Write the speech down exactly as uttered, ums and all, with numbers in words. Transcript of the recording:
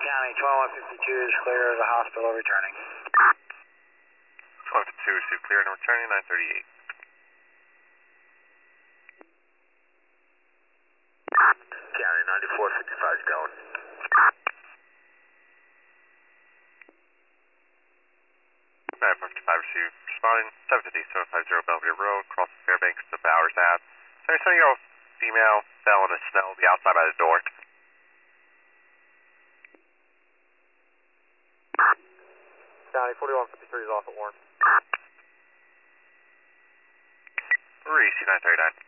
County, twenty-one fifty-two is clear of the hospital returning. twenty-one fifty-two is clear and returning, nine thirty-eight. County, ninety-four fifty-five is going. nine fifty-five received, responding, seven fifty, seven fifty Belvedere Road, cross Fairbanks to Bowers Ave. seventy-seven-year-old female fell in the snow, the outside by the door. County, forty-one fifty-three is off at Warren. Three, C nine thirty-nine.